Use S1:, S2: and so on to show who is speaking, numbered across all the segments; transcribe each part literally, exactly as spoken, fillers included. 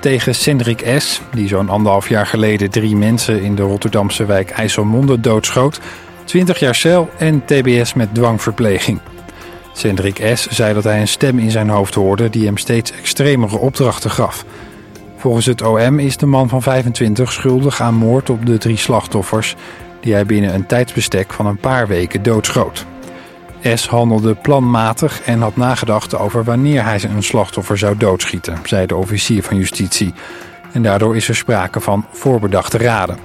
S1: tegen Cendrik S., die zo'n anderhalf jaar geleden drie mensen in de Rotterdamse wijk IJsselmonde doodschoot, twintig jaar cel en tbs met dwangverpleging. Cendrik S. zei dat hij een stem in zijn hoofd hoorde die hem steeds extremere opdrachten gaf. Volgens het O M is de man van vijfentwintig schuldig aan moord op de drie slachtoffers die hij binnen een tijdsbestek van een paar weken doodschoot. S. handelde planmatig en had nagedacht over wanneer hij een slachtoffer zou doodschieten, zei de officier van justitie. En daardoor is er sprake van voorbedachte raden.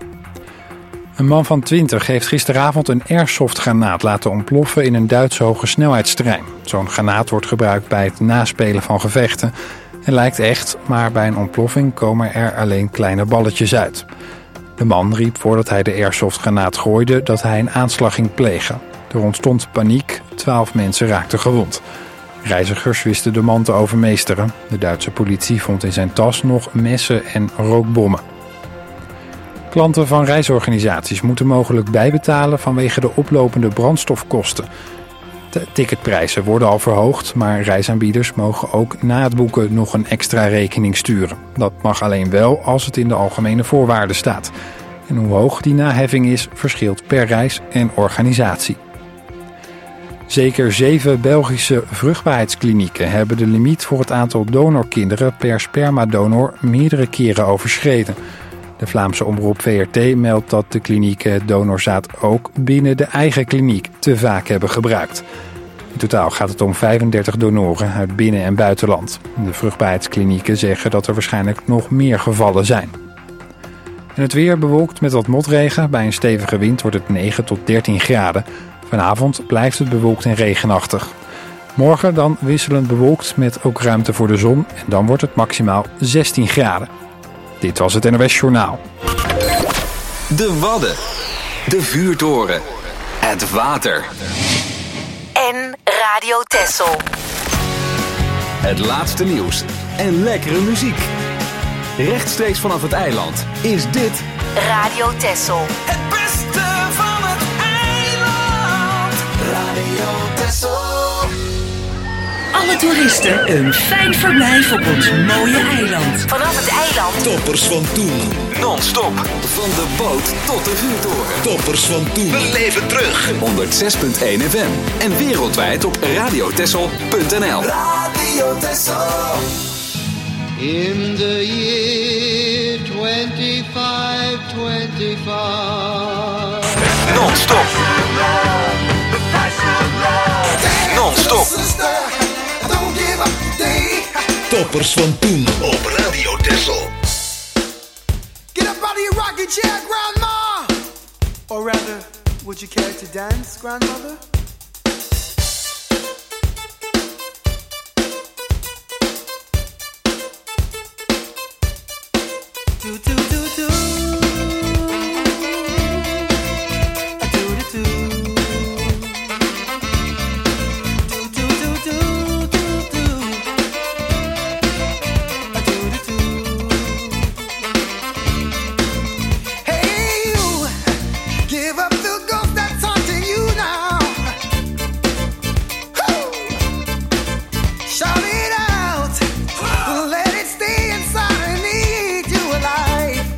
S1: Een man van twintig heeft gisteravond een airsoftgranaat laten ontploffen in een Duitse hogesnelheidsterrein. Zo'n granaat wordt gebruikt bij het naspelen van gevechten en lijkt echt, maar bij een ontploffing komen er alleen kleine balletjes uit. De man riep voordat hij de airsoftgranaat gooide dat hij een aanslag ging plegen. Er ontstond paniek, twaalf mensen raakten gewond. Reizigers wisten de man te overmeesteren. De Duitse politie vond in zijn tas nog messen en rookbommen. Klanten van reisorganisaties moeten mogelijk bijbetalen vanwege de oplopende brandstofkosten. De ticketprijzen worden al verhoogd, maar reisaanbieders mogen ook na het boeken nog een extra rekening sturen. Dat mag alleen wel als het in de algemene voorwaarden staat. En hoe hoog die naheffing is, verschilt per reis en organisatie. Zeker zeven Belgische vruchtbaarheidsklinieken hebben de limiet voor het aantal donorkinderen per spermadonor meerdere keren overschreden. De Vlaamse omroep V R T meldt dat de klinieken het donorzaad ook binnen de eigen kliniek te vaak hebben gebruikt. In totaal gaat het om vijfendertig donoren uit binnen- en buitenland. De vruchtbaarheidsklinieken zeggen dat er waarschijnlijk nog meer gevallen zijn. En het weer bewolkt met wat motregen. Bij een stevige wind wordt het negen tot dertien graden. Vanavond blijft het bewolkt en regenachtig. Morgen dan wisselend bewolkt met ook ruimte voor de zon. En dan wordt het maximaal zestien graden. Dit was het N O S Journaal.
S2: De Wadden. De Vuurtoren. Het water.
S3: En Radio Texel.
S2: Het laatste nieuws en lekkere muziek. Rechtstreeks vanaf het eiland is dit
S3: Radio Texel.
S4: Het beste van het eiland. Radio Texel.
S5: Alle toeristen een fijn verblijf op ons mooie eiland.
S3: Vanaf het eiland.
S6: Toppers van toen.
S2: non-stop. Van de boot tot de vuurtoren.
S6: Toppers van toen.
S2: Beleef het terug. honderdzes komma één F M. En wereldwijd op radiotessel punt n l.
S4: Radio Texel.
S7: In the year twenty-five twenty-five.
S2: Non-stop. Non-stop.
S6: Toppers van toen op Radio Texel.
S4: Get up out of your rocking chair, grandma. Or rather, would you care to dance, grandmother? Do do do do. Do do do. Shout it out, let it stay inside and lead you a life.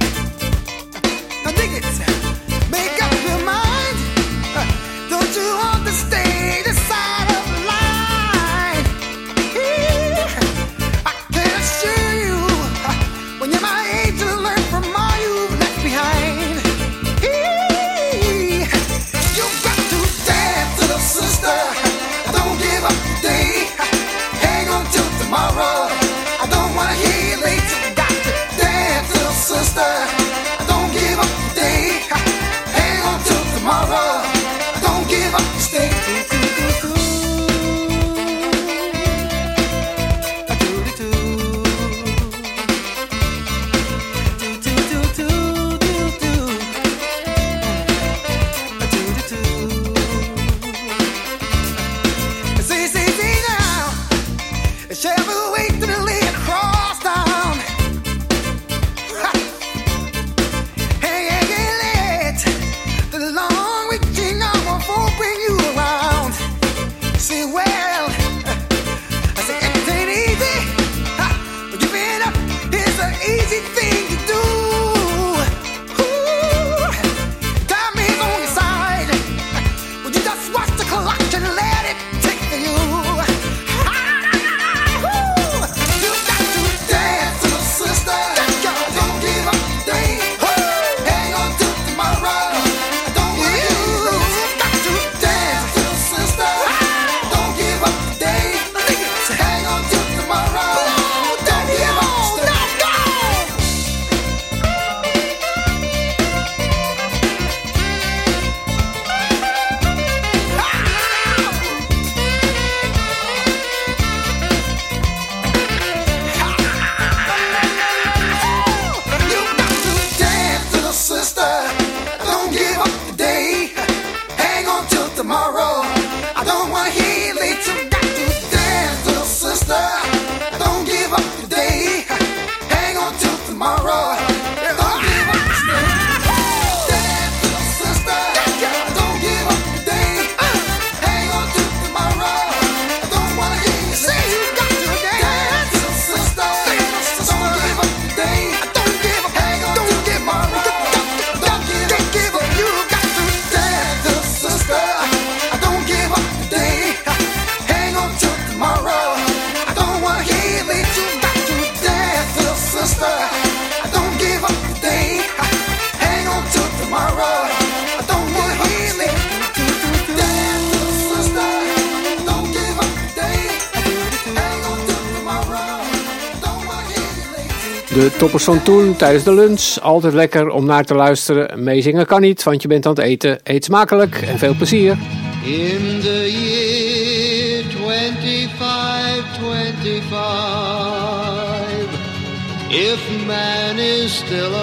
S8: De toppers van toen tijdens de lunch. Altijd lekker om naar te luisteren. Meezingen kan niet, want je bent aan het eten. Eet smakelijk en veel plezier.
S7: In the year twenty-five twenty-five, if man is still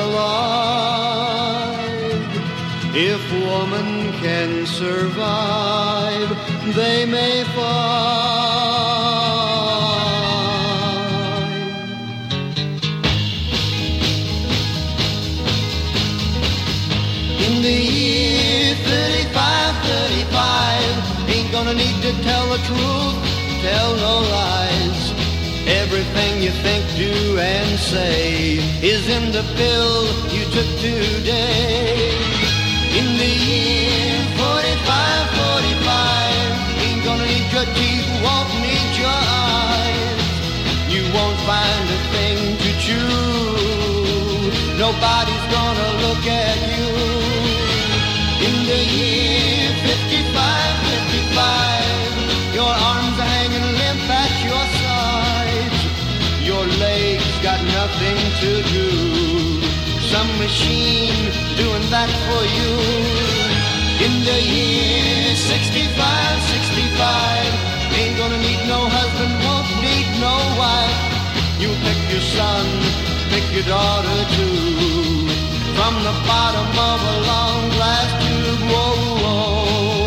S7: alive, if woman can survive, they may find. In the year thirty-five thirty-five, ain't gonna need to tell the truth, tell no lies. Everything you think, do, and say is in the pill you took today. In the year forty-five forty-five, ain't gonna need your teeth, won't need your eyes. You won't find a thing to chew, nobody's gonna look at you. In the year fifty-five fifty-five, your arms are hanging limp at your sides. Your legs got nothing to do, some machine doing that for you. In the year sixty-five sixty-five, ain't gonna need no husband, won't need no wife. You pick your son, pick your daughter too, from the bottom of a long glass tube. Whoa, whoa.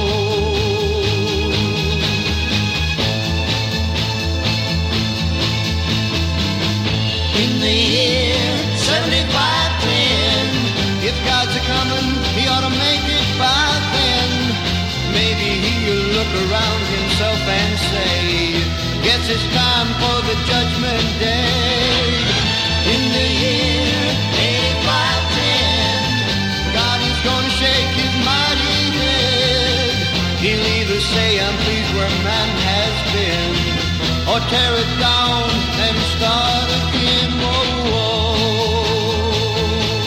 S7: In the year seventy-five ten, if God's a-comin', he ought to make it by then. Maybe he'll look around himself and say, guess it's time for the judgment day. In the year eighty-five ten, God is gonna shake his mighty head. He'll either say, I'm pleased where man has been, or tear it down and start again. Whoa, whoa.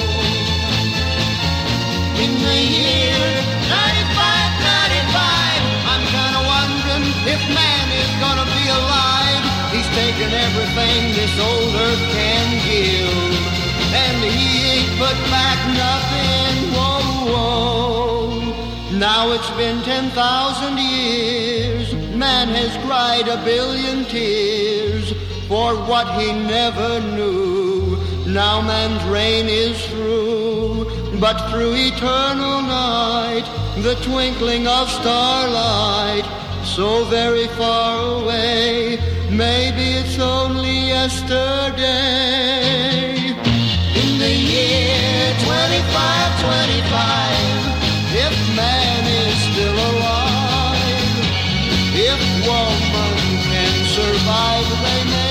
S7: In the year ninety-five ninety-five, I'm kinda wondering if man is gonna be alive. He's taken everything this old earth can give, and he ain't put back nothing. Whoa, whoa. Now it's been ten thousand years, man has cried a billion tears for what he never knew. Now man's reign is through, but through eternal night, the twinkling of starlight, so very far away, maybe it's only yesterday. In the year twenty-five twenty-five, if man is still alive, if woman can survive, they may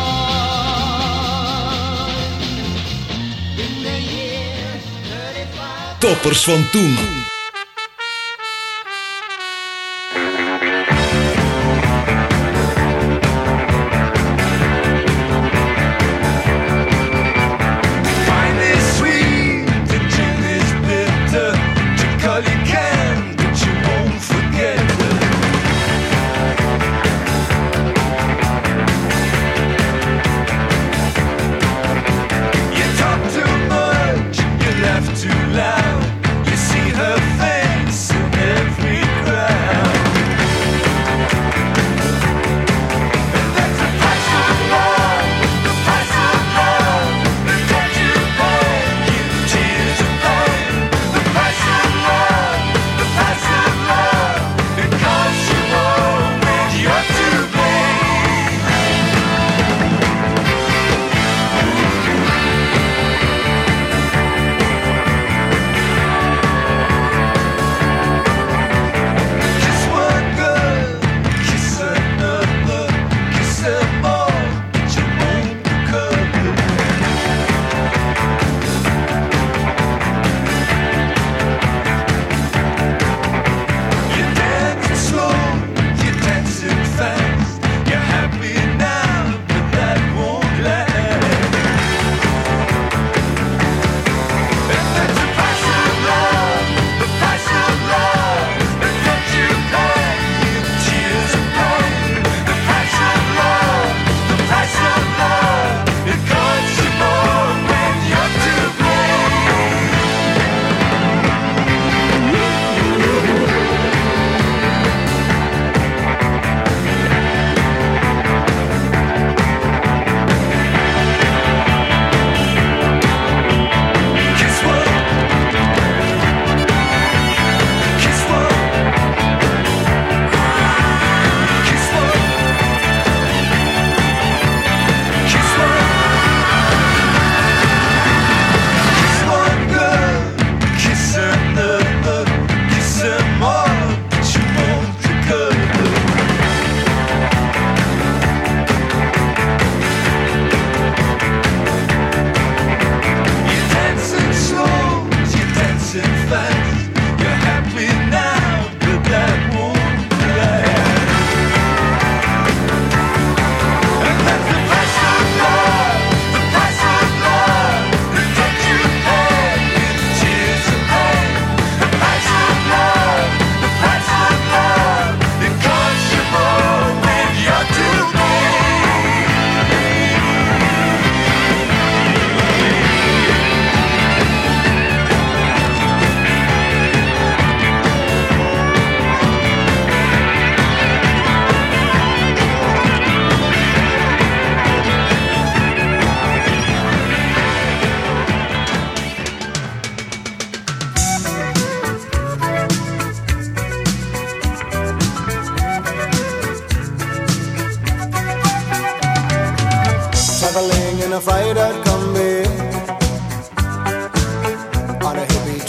S7: find. In the year thirty-five.
S6: Toppers van toen.
S9: Too loud, you see her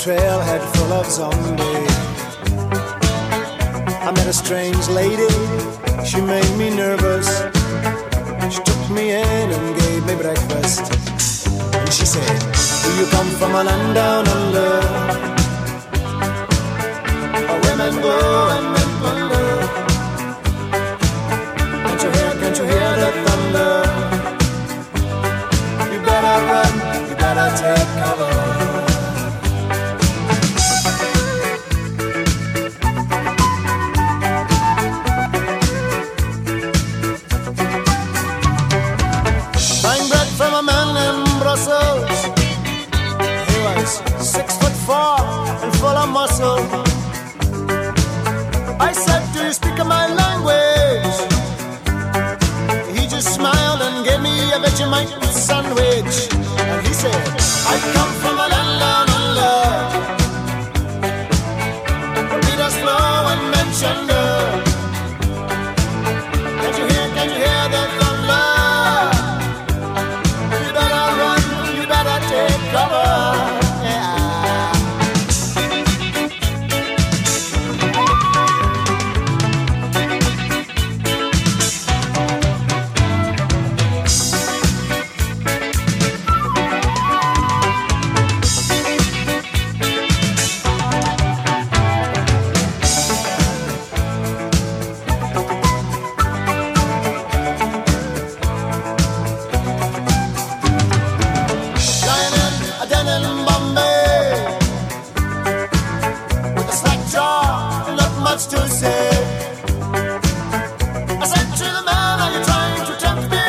S4: trailhead full of zombies. I met a strange lady, she made me nervous. She took me in and gave me breakfast. And she said, do you come from a land down under, where women go and men plunder? Can't you hear, can't you hear the thunder? You better run, you better take cover. He was six foot four and full of muscle. I said, do you speak my language? He just smiled and gave me a Vegemite sandwich. And he said, I come from a land down under, where Peter's flow and mentioned her. Can't you hear, can't you hear the thunder? Take cover, yeah. To say, I said to the man, are you trying to tempt me?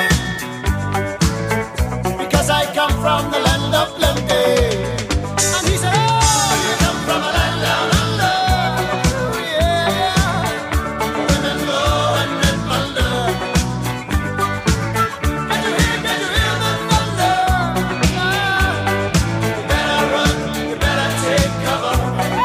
S4: Because I come from the land of plenty. And he said, oh, you come from a land down under, yeah. Women go and men plunder. Can you hear, can you hear the thunder? Ah, you better run, you better take cover.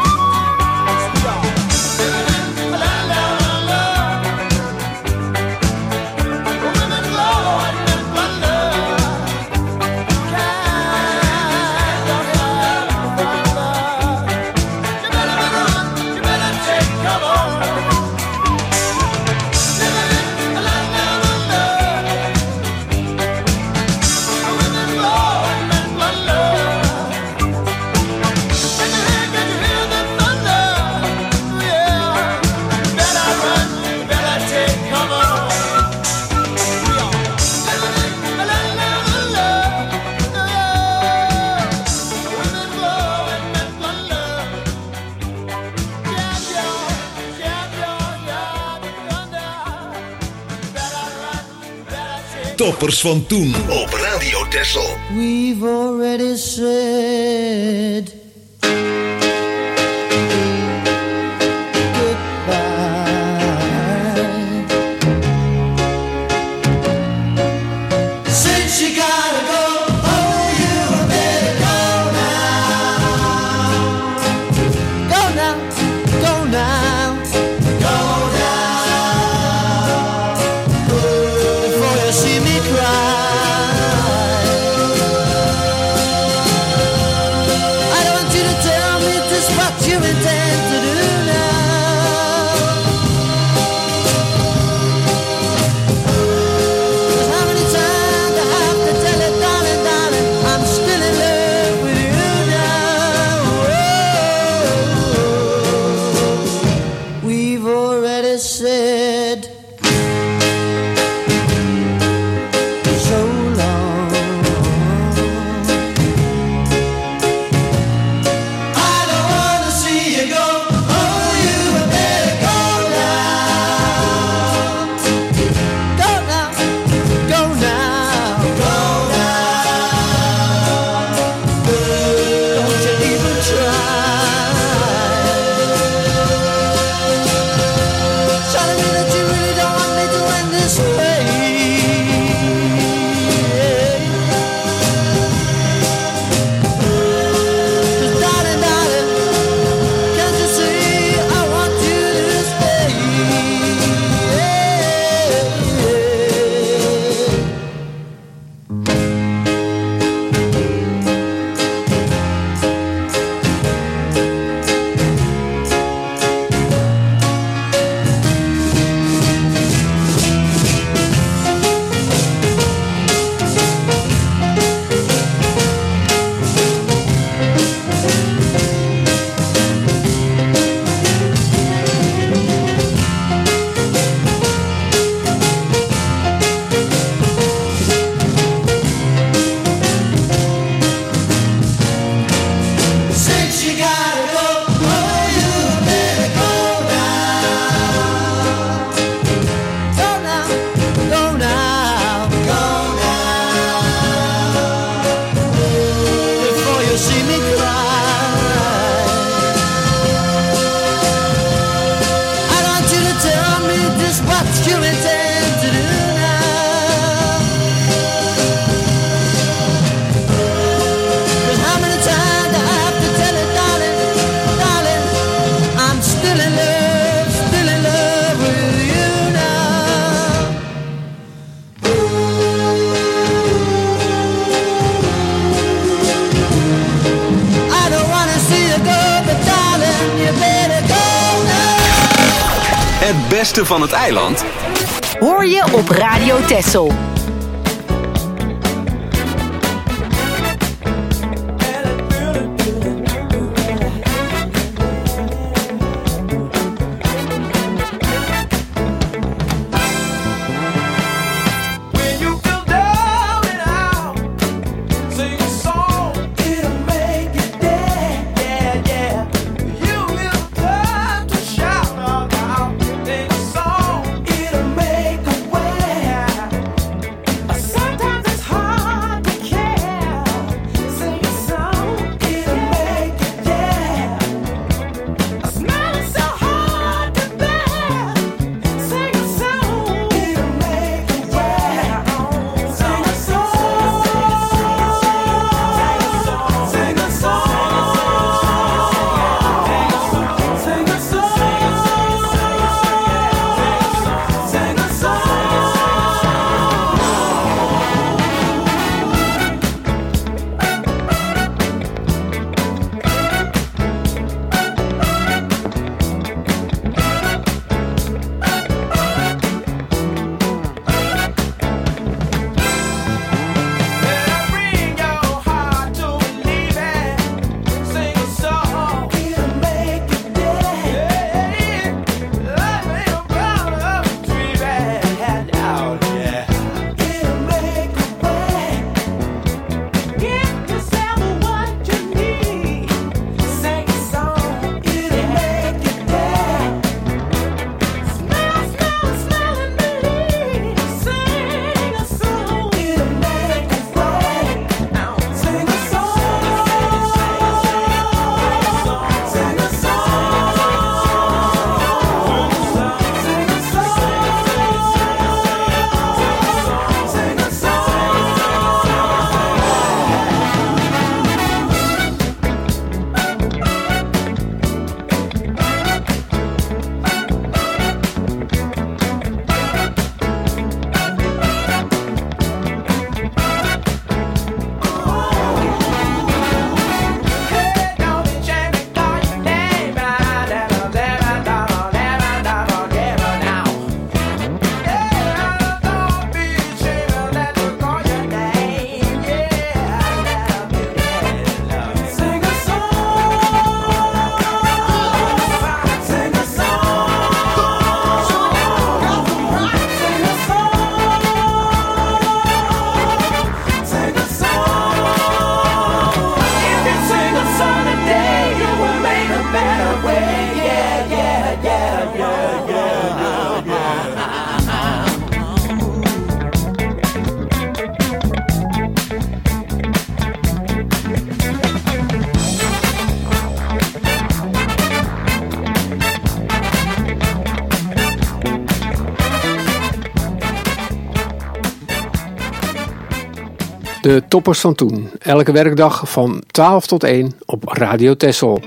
S6: Toppers van toen op Radio Texel.
S9: We've already said
S10: I don't
S2: beste van het eiland
S3: hoor je op Radio Texel.
S8: De toppers van toen. Elke werkdag van twaalf tot één op Radio Texel.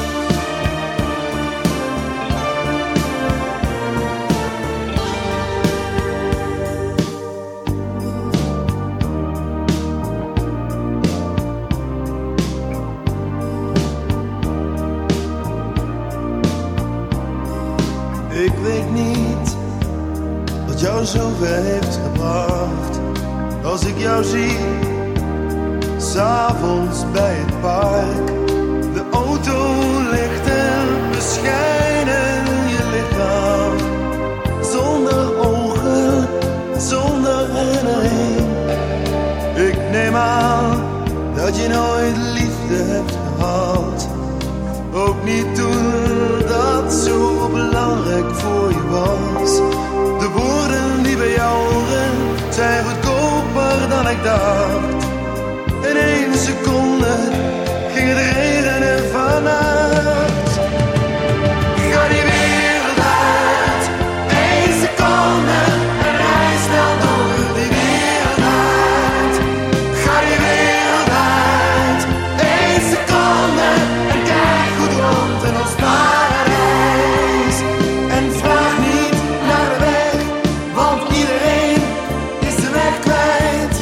S10: Ik weet niet wat jou zover heeft gebracht. Als ik jou zie, 's avonds bij het park. De auto ligt en beschijnen je lichaam. Zonder ogen, zonder herinnering. Ik neem aan dat je nooit liefde hebt gehad. Ook niet toen dat zo belangrijk voor je was. De woorden die bij jou horen zijn goedkoper dan ik dacht. In één seconde ging het regenen vannacht. Ga die wereld uit, één seconde en rij snel door die wereld uit. Ga die wereld uit, één seconde en kijk goed rond in ons paradijs. En vraag niet naar de weg, want iedereen is de weg kwijt.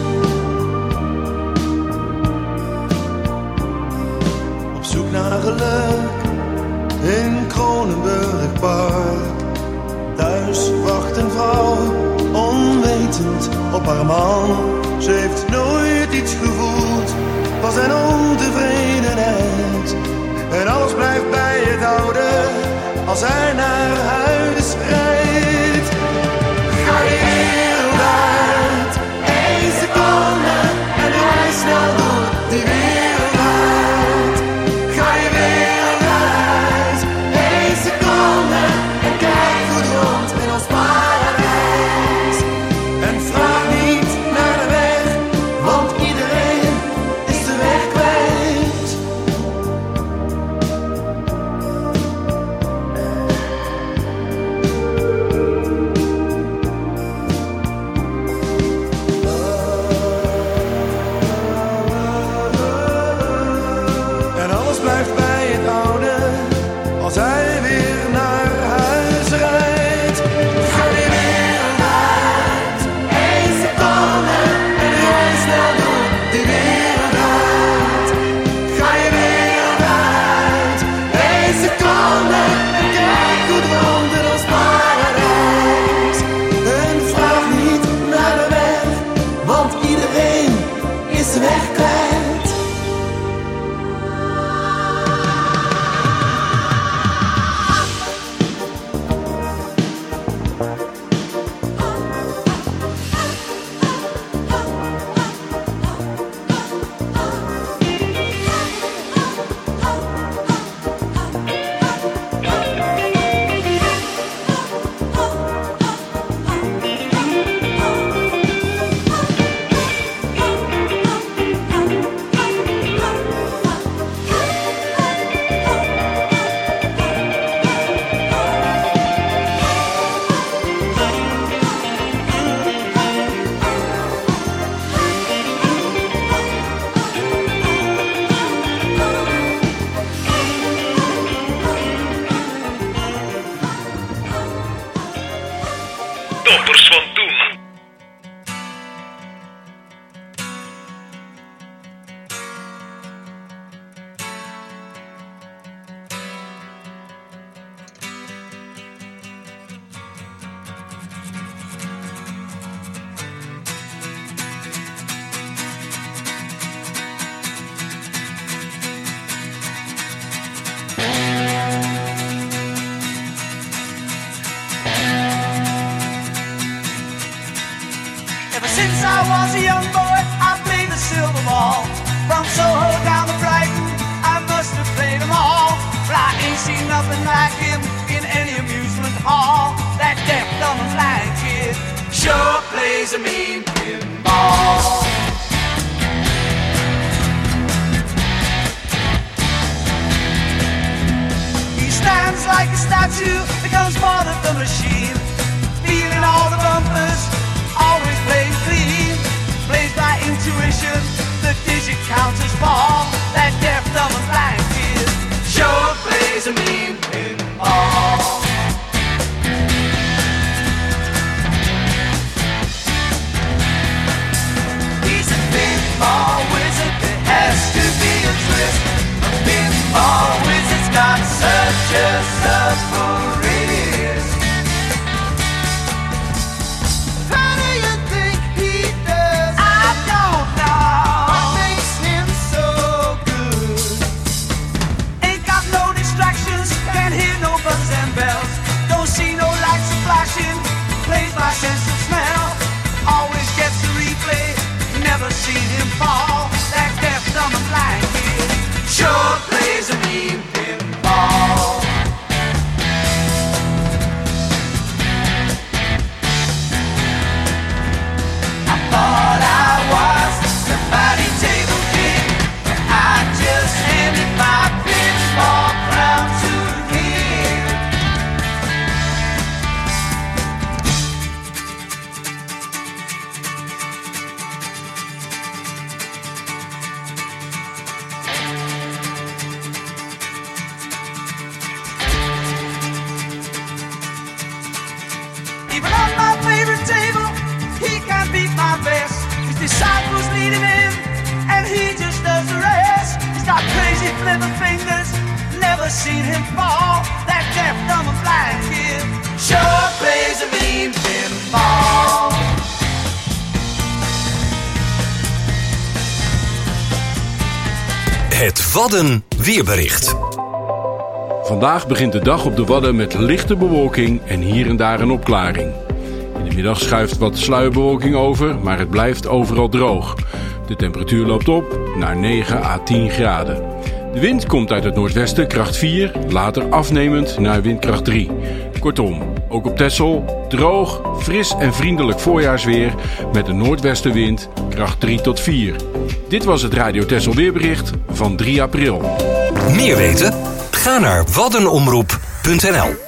S10: Op zoek naar geluk in Kronenburg Park. Thuis wacht een vrouw, onwetend op haar man. Ze heeft nooit iets gevoeld, was een ontevredenheid. En alles blijft bij het oude, als hij naar huis rijdt. Ga je wereld uit, één seconde, en rij snel door die wereld uit. Ga je wereld uit, één seconde, en kijk goed rond in ons paradijs. En vraag niet naar de weg, want iedereen is de weg kwijt. En alles blijft bij het oude, als hij weer naar huis rijdt. Ga je wereld uit, één seconde, en rij snel door die wereld uit. Ga je wereld uit, één seconde, en kijk goed rond in ons paradijs. En vraag niet naar de weg, want iedereen is de weg kwijt.
S6: Toppers van toen.
S4: Ever since I was a young boy, I played the silver ball. From Soho down to Brighton, I must have played them all. But I ain't seen nothing like him in any amusement hall. That deaf, dumb and blind kid sure plays a mean pinball. He stands like a statue, becomes part of the machine, feeling all the bumpers, always playing clean, plays by intuition, the digit counters fall. That deaf, dumb and blind kid sure plays a mean pinball. He's a pinball wizard, there has to be a twist. A pinball wizard's got such a subtle wrist. How do you think he does? I don't know. What makes him so good? Ain't got no distractions, can't hear no buzzers and bells. Don't see no lights flashing, plays by sense of smell. Always gets the replay, never seen him fall. That deaf, dumb and blind kid sure plays a mean pinball. I thought I was the body table king, but I just handed my pinball crown to him. Even on my favorite table, he can't beat my best. His disciples lead him in, and he just does the rest. He's got crazy flipper fingers, never seen him fall. That deaf, dumb and blind kid sure plays a mean pinball.
S11: Het Wadden weerbericht.
S12: Vandaag begint de dag op de Wadden met lichte bewolking en hier en daar een opklaring. In de middag schuift wat sluierbewolking over, maar het blijft overal droog. De temperatuur loopt op naar negen à tien graden. De wind komt uit het noordwesten, kracht vier, later afnemend naar windkracht drie. Kortom, ook op Texel droog, fris en vriendelijk voorjaarsweer met een noordwestenwind, kracht drie tot vier. Dit was het Radio Texel weerbericht van drie april.
S11: Meer weten? Ga naar waddenomroep punt n l.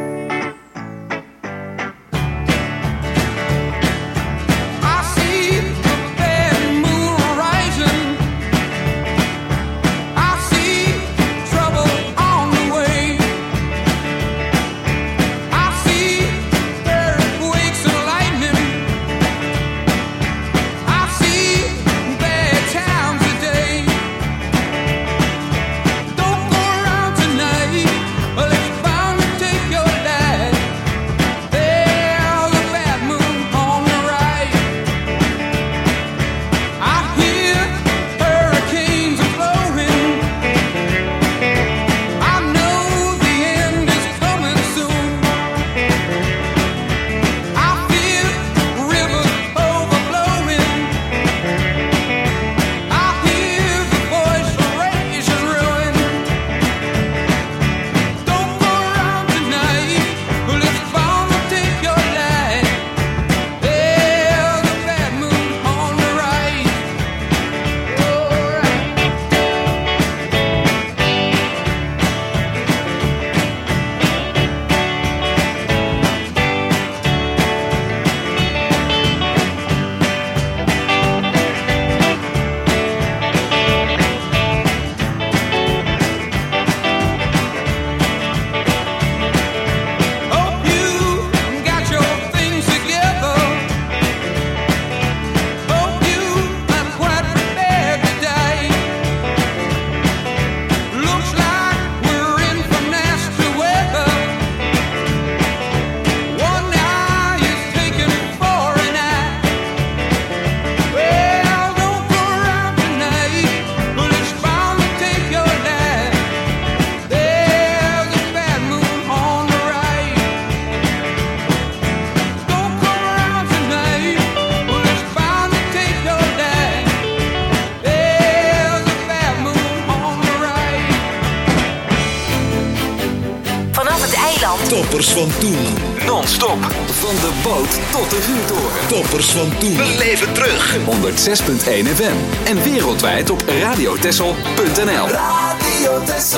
S6: Toppers van toen.
S2: Non-stop. Van de boot tot de vuurtoren.
S6: Toppers van toen.
S2: We leven terug. honderdzes punt één F M. En wereldwijd op radiotessel punt n l.
S4: Radio Texel.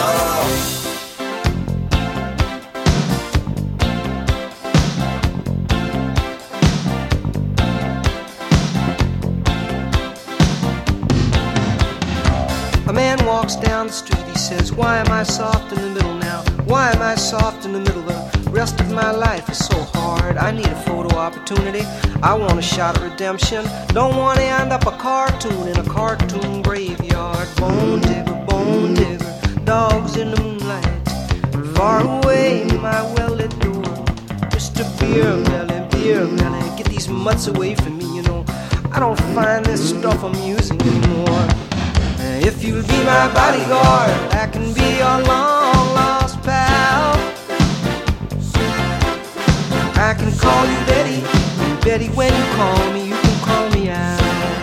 S9: A man walks down the street, he says, why am I soft in the middle now? Why am I soft in the middle? The rest of my life is so hard. I need a photo opportunity. I want a shot at redemption. Don't want to end up a cartoon in a cartoon graveyard. Bone digger, bone digger, dogs in the moonlight. Far away, my well-lit door. Mister Beer Belly, Beer Belly, get these mutts away from me, you know. I don't find this stuff amusing anymore. If you'll be my bodyguard, I can be your long-lost pal. I can call you Betty, and Betty, when you call me, you can call me out.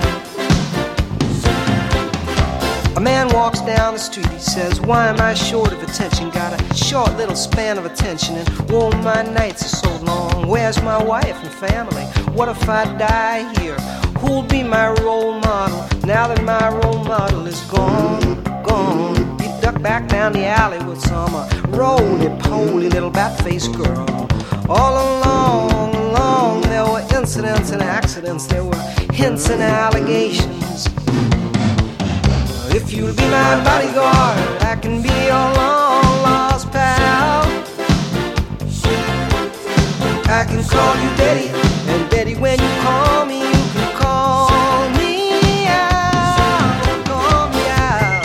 S9: A man walks down the street, he says, why am I short of attention? Got a short little span of attention, and oh, my nights are so long. Where's my wife and family? What if I die here? Who'll be my role model now that my role model is gone, gone? You duck back down the alley with some uh, roly-poly little bat-faced girl. All along, along, there were incidents and accidents, there were hints and allegations. If you'll be my bodyguard, I can be your long-lost pal. I can call you Betty, and Betty, when you call me, you can call me out, call me out.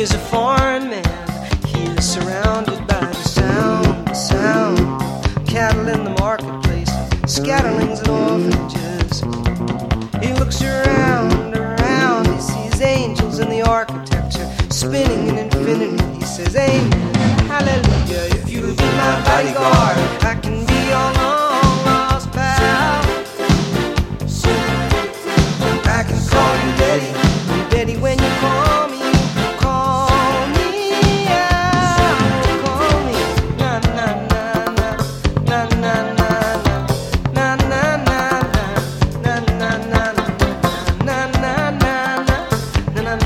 S9: is a foreign man. He is surrounded by the sound, the sound. Cattle in the marketplace, scatterlings and orphanages. He looks around, around. He sees angels in the architecture, spinning in infinity. He says, amen, hallelujah. If you'll be my bodyguard, I can be your long lost pal. So I can call you Daddy, Daddy when you call me. Call me out, call me. Na na na na, na na na na, na na na na, na na na na, na na na na, na na na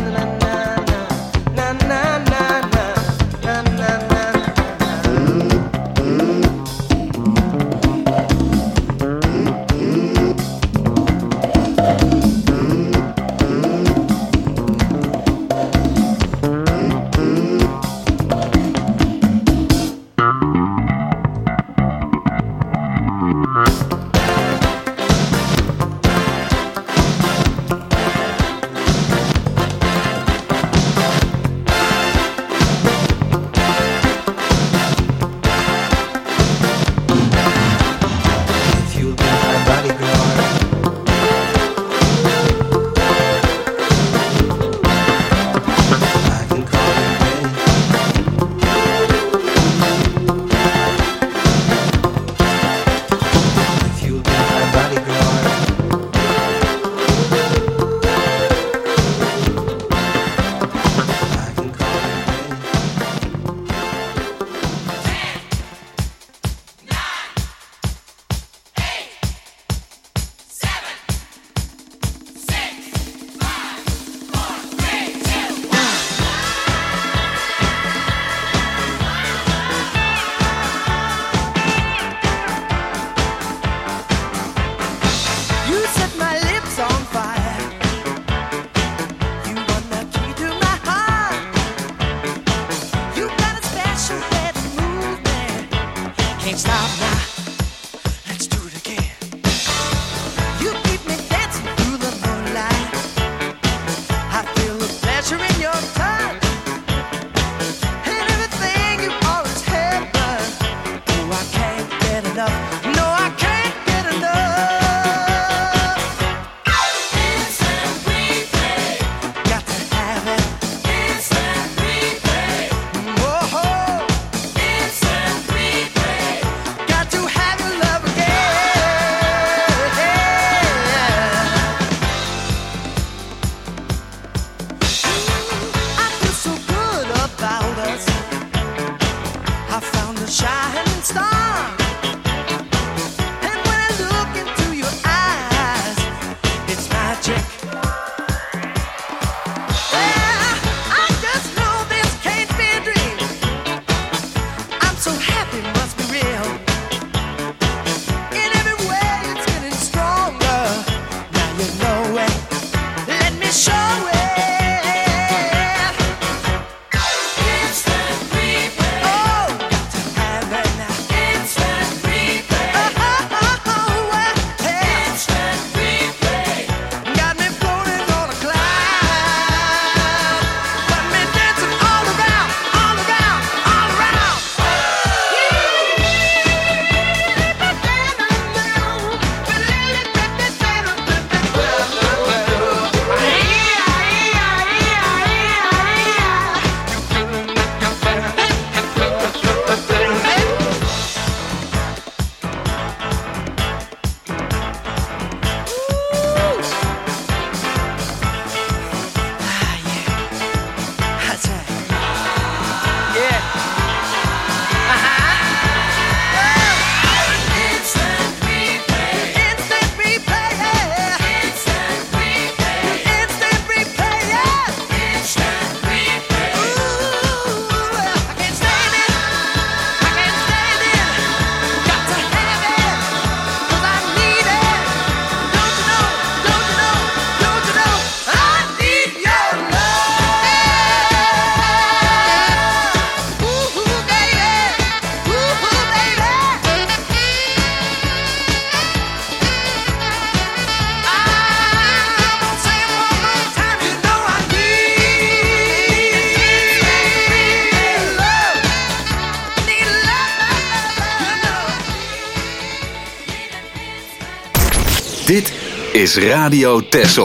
S2: Dit is Radio Texel.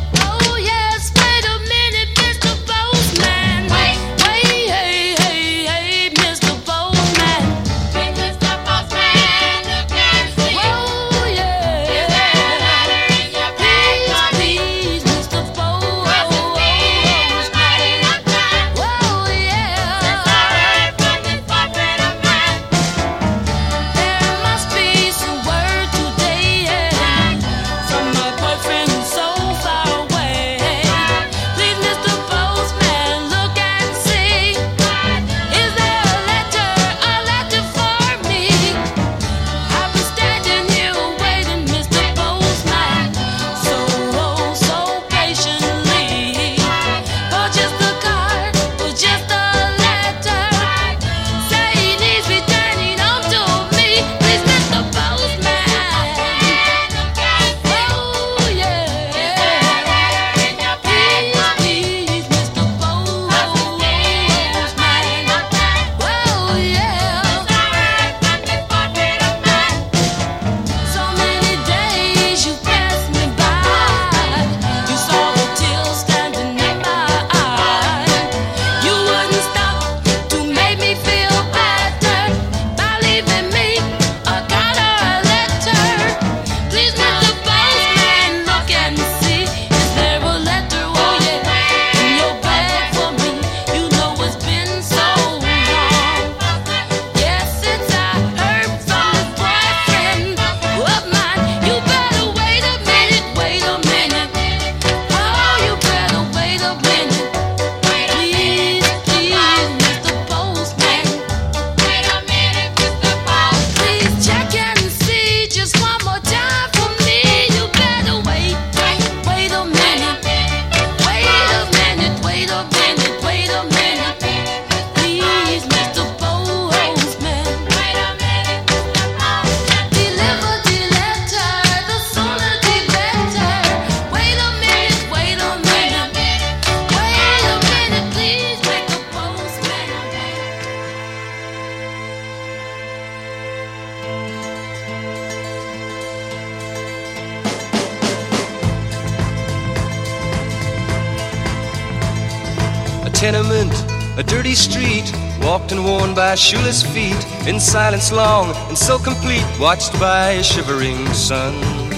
S9: Tenement, a dirty street, walked and worn by shoeless feet, in silence long and so complete, watched by a shivering sun.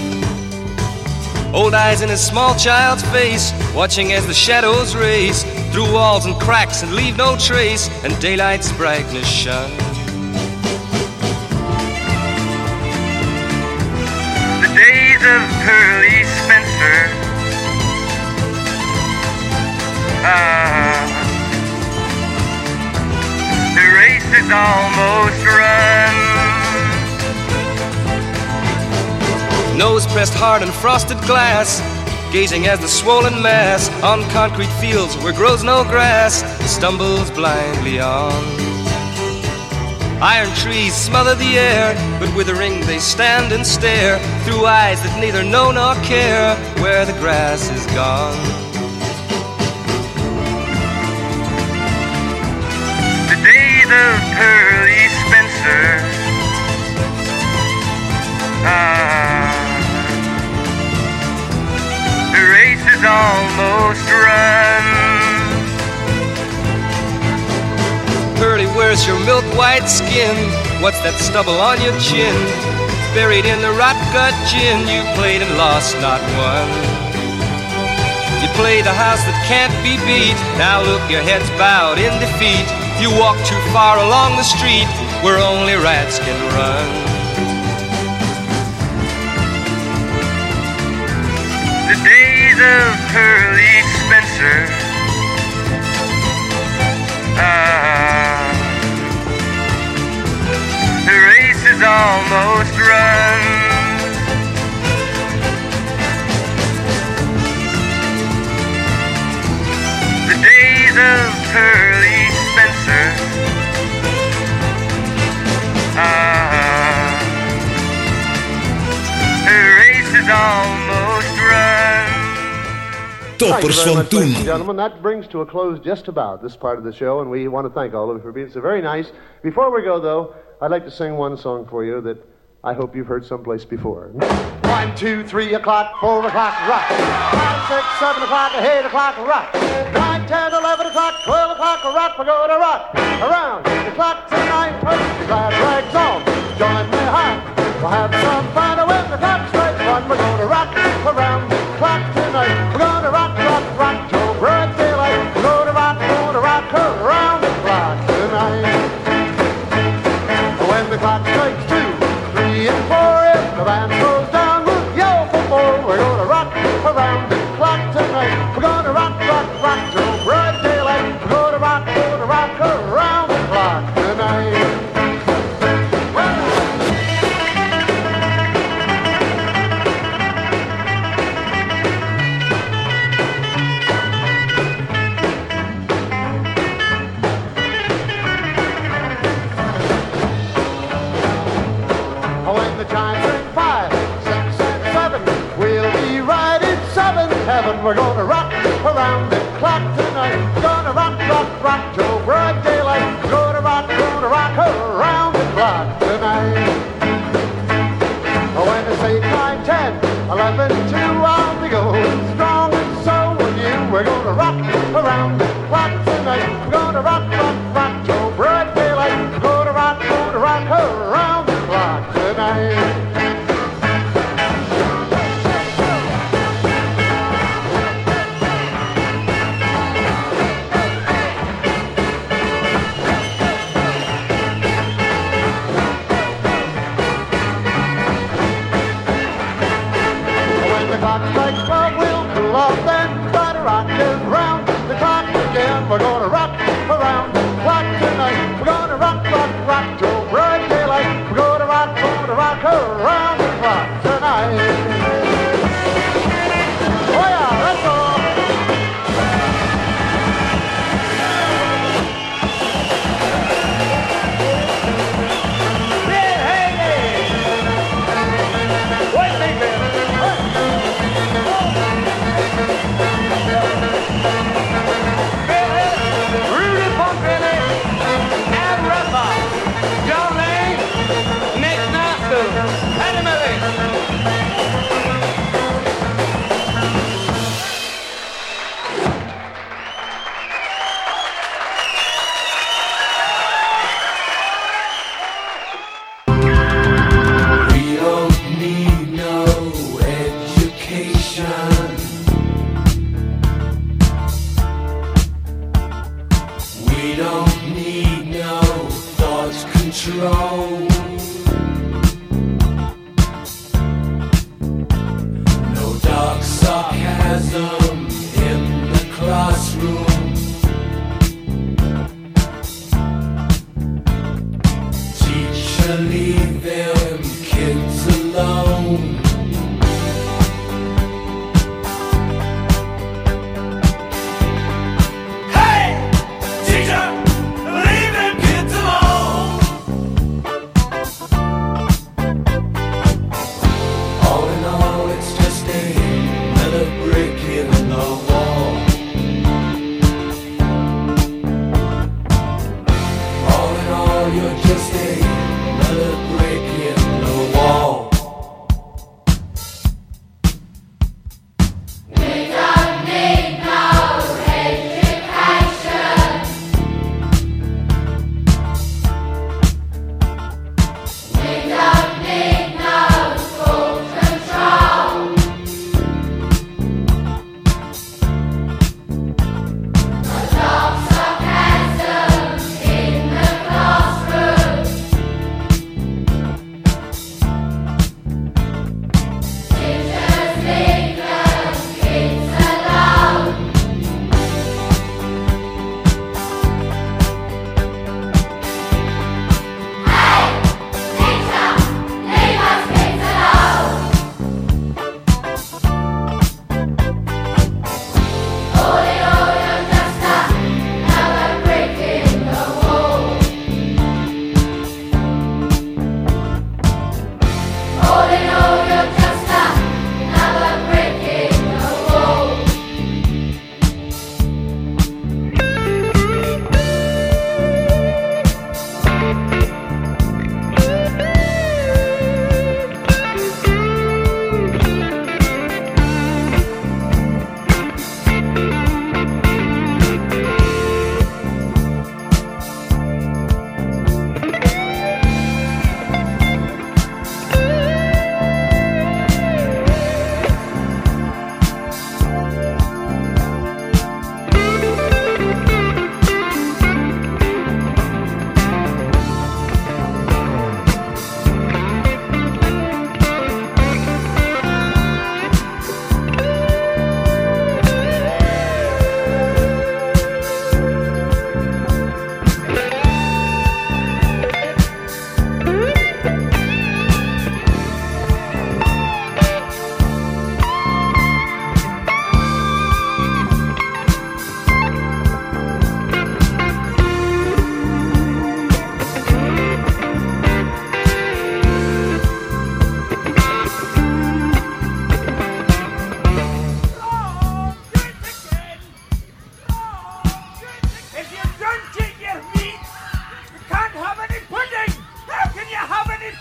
S9: Old eyes in a small child's face, watching as the shadows race through walls and cracks and leave no trace, and daylight's brightness shun.
S13: The days of Pearly Spencer, ah, the race is almost run.
S9: Nose pressed hard in frosted glass, gazing as the swollen mass on concrete fields where grows no grass stumbles blindly on. Iron trees smother the air, but withering they stand and stare through eyes that neither know nor care where the grass is gone.
S13: The days of Pearly Spencer, ah, the race is almost run.
S9: Pearly, where's your milk-white skin? What's that stubble on your chin? Buried in the rot-gut gin, you played and lost, not won. You played the house that can't be beat. Now look, your head's bowed in defeat. You walk too far along the street where only rats can run.
S13: The days of Pearly Spencer, ah, the race is almost run. The days of Pearly Spencer, ah, the race is almost run.
S6: Toppers van toen.
S14: Ladies and gentlemen, that brings to a close just about this part of the show, and we want to thank all of you for being so very nice. Before we go, though, I'd like to sing one song for you that I hope you've heard someplace before.
S4: One, two, three o'clock, four o'clock, rock. Five, six, seven o'clock, eight o'clock, rock. Nine, ten, eleven o'clock, twelve o'clock, rock. We're gonna rock around the clock tonight. Put your glad rags on, join me high. We'll have some fun when the clock strikes one. We're gonna rock around the clock tonight. We're gonna rock, rock, rock till broad daylight. We're gonna rock, gonna rock around the clock tonight. When the clock strikes two, three and four, if the band goes down, we'll yell for more. We're gonna rock around the clock tonight. We're gonna rock, rock, rock till broad daylight. We're gonna rock, gonna rock around the clock tonight. When the chimes ring five, six, and seven, we'll be right in seventh heaven. We're gonna rock around the clock tonight. We're gonna rock, rock, rock till broad daylight. We're gonna rock, gonna rock around the clock tonight. When it's eight, nine, ten, eleven, two, I'll be going strong and so will you. We're gonna rock around the clock tonight. We're gonna rock, rock, rock till broad daylight. We're gonna rock, gonna rock around the clock tonight. When the clock strikes twelve, we'll pull up then try to rock it round the clock again. We're gonna rock around the clock tonight. We're gonna rock, rock, rock till broad daylight. We're gonna rock, gonna rock around the clock tonight. Oh yeah, let's go. Hey, hey, hey. Wait, wait, wait. Rudy Pompili and Rafa, John Lane, Nick Nastu, Eddie Murray.
S15: We don't need no education. We don't need no thought control. No dark sarcasm in the classroom. Teacher, leave them kids alone. Hey, teacher, leave them kids alone. All in all, it's just another brick in the wall. All in all, you're just another brick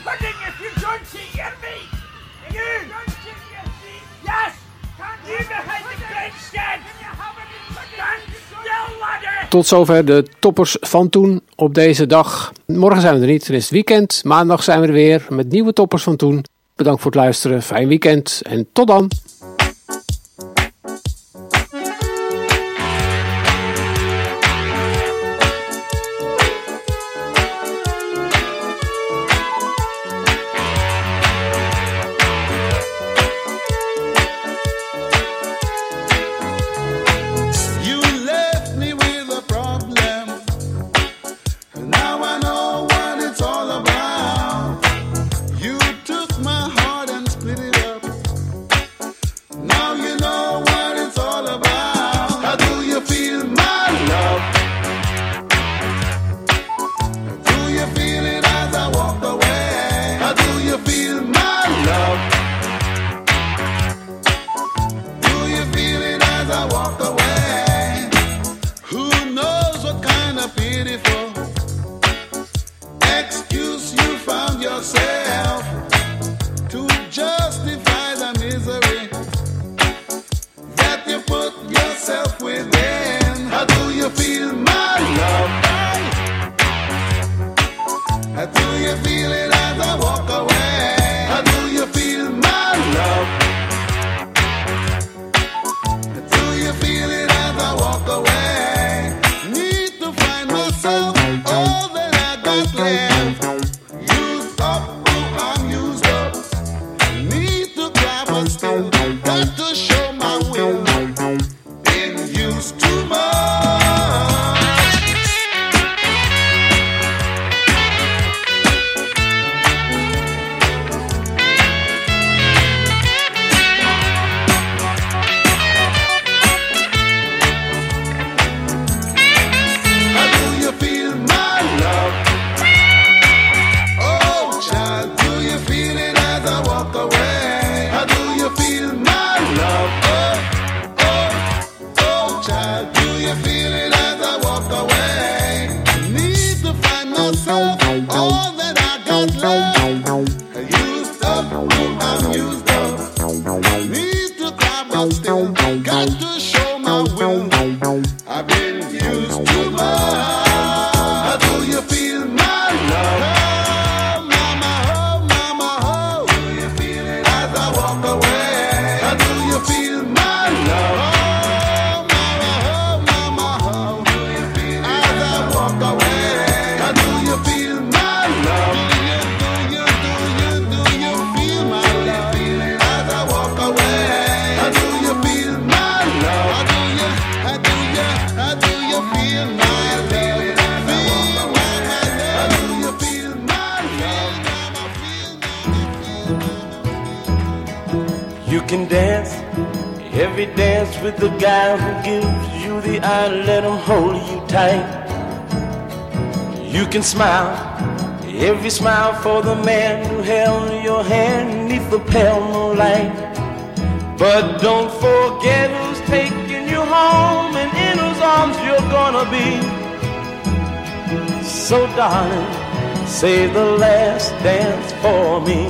S16: pudding if you don't see, hear me? You! Yes! You behind the grandstand! Stand still, ladder!
S8: Tot zover de toppers van toen op deze dag. Morgen zijn we er niet, dan is het weekend. Maandag zijn we er weer met nieuwe toppers van toen. Bedankt voor het luisteren, fijn weekend en tot dan!
S17: Smile, every smile for the man who held your hand neath the pale moonlight. But don't forget who's taking you home and in whose arms you're gonna be. So darling, save the last dance for me.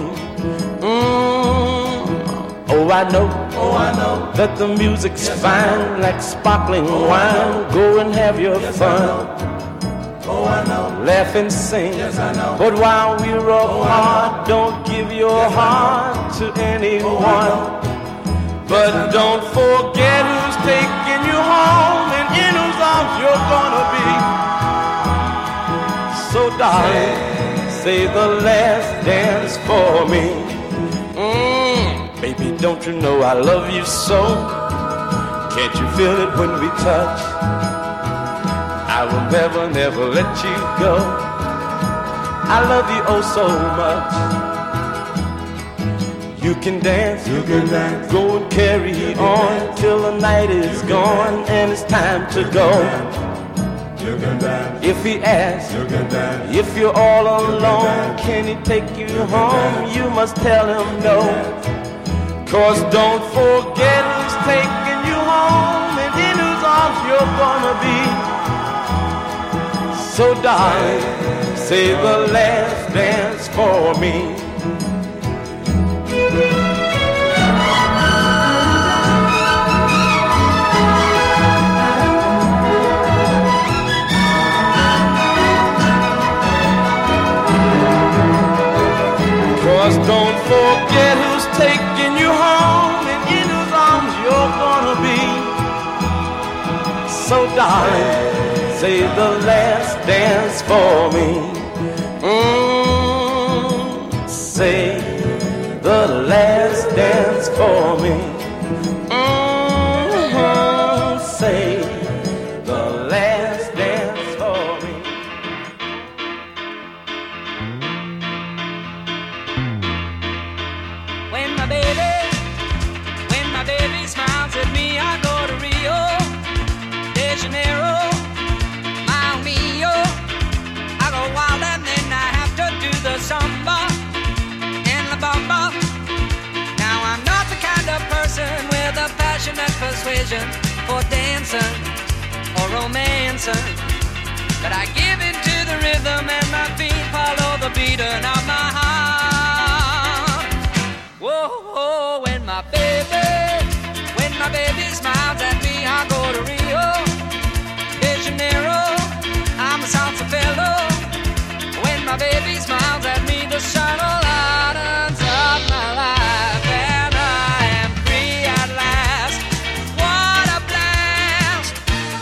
S17: Mm. Oh, I know, oh, I know that the music's fine like sparkling wine. Go and have your yes, fun. Oh, I know. Laugh and sing, yes, I know. But while we're apart, oh, don't give your yes, heart to anyone. Oh, but don't forget who's taking you home and in whose arms you're gonna be. So darling, say the last dance for me. Mm, baby, don't you know I love you so? Can't you feel it when we touch? I will never, never let you go. I love you oh so much. You can dance, you can dance. Go and carry on dance. Till the night is gone and it's time to go. You can dance. If he asks, you can dance. If you're all alone, can he take you you home? Dance. You must tell him no. Cause don't forget who's taking you home and in whose arms you're gonna be. So darling, say the last dance for me. Don't forget who's taking you home and in whose arms you're gonna be. So darling, say the last dance for me. Mm, say the last dance for me. Mm-hmm, say the last dance for me.
S18: Baby smiles at me, I go to Rio de Janeiro, Mile Mio. I go wild and then I have to do the samba and la bamba. Now I'm not the kind of person with a passionate persuasion for dancing or romancing, but I give in to the rhythm and my feet follow the beating of my heart. Whoa, whoa, when my baby My baby smiles at me, I go to Rio de Janeiro. I'm a salsa fellow. When my baby smiles at me, the sun lightens up my life, and I am free at last. What a blast!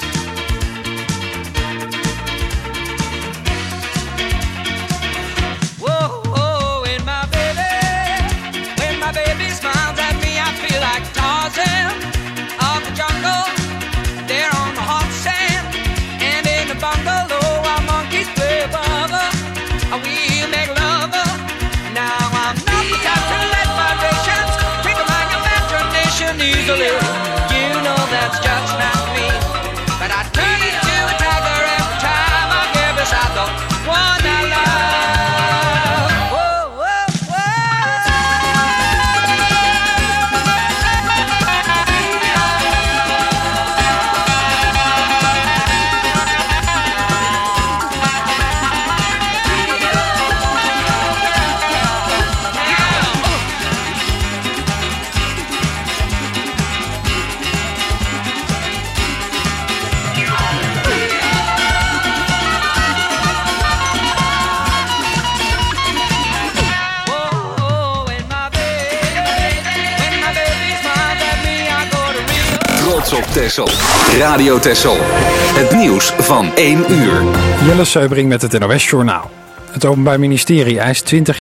S18: Whoa, whoa, when my baby, when my baby smiles at me, I feel like Tarzan of the jungle, there on the hot sand, and in the bungalow our monkeys play bugger, we make love. Now I'm not the type to let vibrations trigger my imagination easily. You know that's just not me, but I turn into a tiger every time I get beside the one I love. Whoa, whoa,
S2: Trots op Texel. Radio Texel. Het nieuws van één uur.
S1: Jelle Seubring met het N O S Journaal. Het Openbaar Ministerie eist twintig